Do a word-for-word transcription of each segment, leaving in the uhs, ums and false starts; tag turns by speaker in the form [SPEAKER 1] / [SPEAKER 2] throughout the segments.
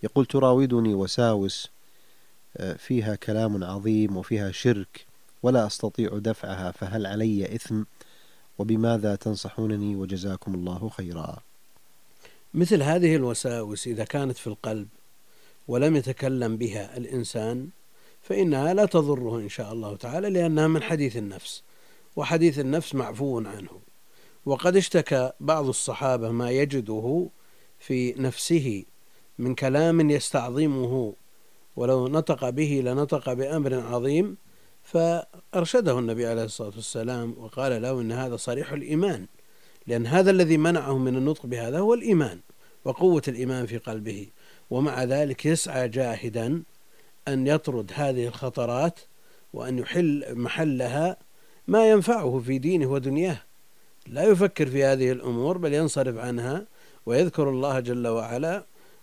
[SPEAKER 1] يقول: تراودني وساوس فيها كلام عظيم وفيها شرك ولا أستطيع دفعها، فهل علي إثم؟ وبماذا تنصحونني؟ وجزاكم الله خيرا.
[SPEAKER 2] مثل هذه الوساوس إذا كانت في القلب ولم يتكلم بها الإنسان فإنها لا تضره إن شاء الله تعالى، لأنها من حديث النفس، وحديث النفس معفو عنه. وقد اشتكى بعض الصحابة ما يجده في نفسه من كلام يستعظمه، ولو نطق به لنطق بأمر عظيم، فأرشده النبي عليه الصلاة والسلام وقال له إن هذا صريح الإيمان، لأن هذا الذي منعه من النطق بهذا هو الإيمان وقوة الإيمان في قلبه. ومع ذلك يسعى جاهدا أن يطرد هذه الخطرات وأن يحل محلها ما ينفعه في دينه ودنياه، لا يفكر في هذه الأمور بل ينصرف عنها ويذكر الله جل وعلا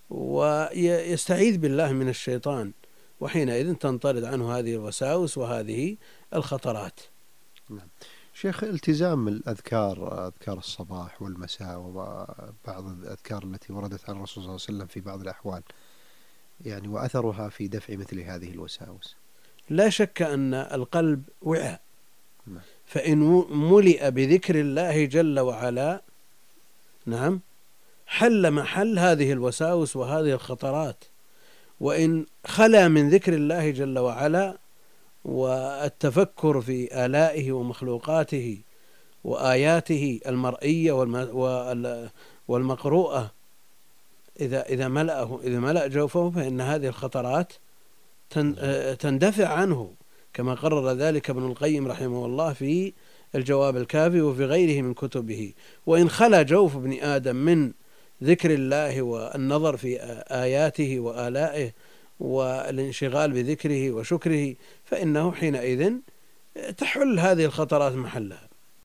[SPEAKER 2] ويستعيذ بالله من الشيطان، وحينئذ تنطرد عنه هذه الوساوس وهذه الخطرات.
[SPEAKER 1] نعم. شيخ، التزام الأذكار، أذكار الصباح والمساء وبعض الأذكار التي وردت عن الرسول صلى الله عليه وسلم في بعض الأحوال، يعني وأثرها في دفع مثل هذه الوساوس.
[SPEAKER 2] لا شك أن القلب وعاء،
[SPEAKER 1] نعم.
[SPEAKER 2] فإن ملئ بذكر الله جل وعلا نعم حل محل هذه الوساوس وهذه الخطرات، وإن خلا من ذكر الله جل وعلا والتفكر في آلائه ومخلوقاته وآياته المرئية والمقروءة إذا إذا ملأه إذا ملأ جوفه فإن هذه الخطرات تندفع عنه، كما قرر ذلك ابن القيم رحمه الله في الجواب الكافي وفي غيره من كتبه. وإن خلا جوف ابن آدم من ذكر الله والنظر في آياته وآلائه والانشغال بذكره وشكره فإنه حينئذ تحل هذه الخطرات محلها.